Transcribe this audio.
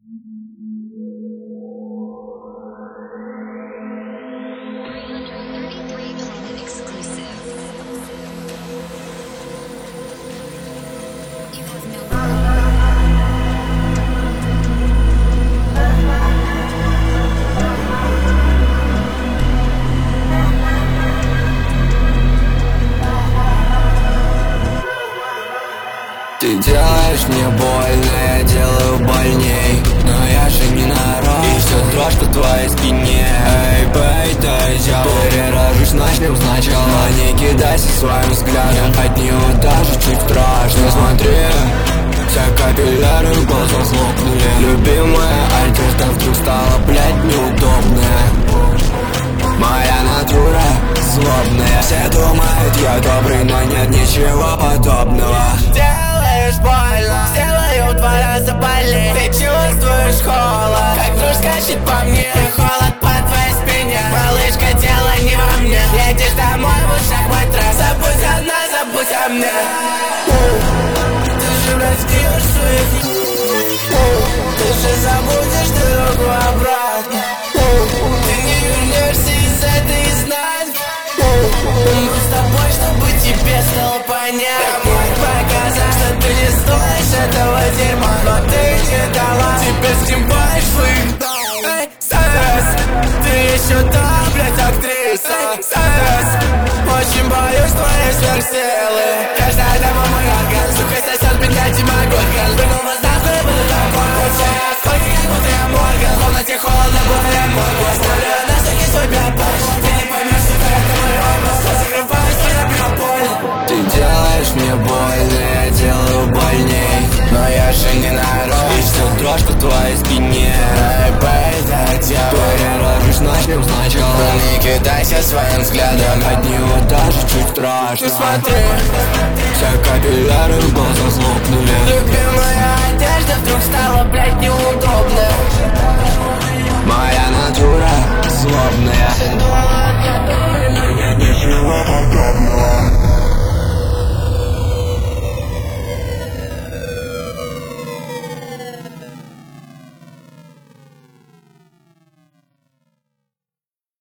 Ты делаешь мне больно, я делаю больней, но я же не народ. И все дрожь по твоей спине. Эй, бэй, я перерожусь, начнем сначала. Не кидайся своим взглядом, от него даже чуть страшно. Смотри, все капилляры в глазах злопнули. Любимая одежда вдруг стала, блядь, неудобная. Моя натура злобная. Все думают, я добрый, но нет ничего подобного. Делаешь больно, сделаю в 2 раза больнее. Ты чувствуешь холод, как дрожь скачет по мне. Холод по твоей спине, малышка, дело не во мне. Едешь домой, в ушах мой трек. Забудь одна, забудь о мне. Ты же раздешь своих. Ты же забудешь дорогу обратно. Ты не вернешься из этой изнанки. Умру с тобой, чтобы тебе стало понятно. Мог показать, что ты не стоишь этого дерьма, но ты не дала. Теперь снимаешь своих дом. Эй, Сандерс, ты еще та, блядь, актриса. Сандерс, очень боюсь твоей сверхсилы. Каждая дама мой орган, сука, сосет меня Дима Горган. Прыгнул в изнанку и буду такой. Сколько как будто я Морган, в комнате холодно, будто я Морган. Оставляю на всякий свой биопатч. Ты не поймешь, что это мой образ. Закрываюсь, твоя биополе. Ты делаешь мне больно, я делаю больней, но я же не народ. И все дрожь по твоей спине. Эй, бэй, я перерожусь, начнем сначала. Не кидайся своим взглядом, от него даже чуть страшно. ты смотри, все капилляры в глазах злопнули. любимая одежда вдруг стала, блядь, неудобная. Моя натура злобная. Ничего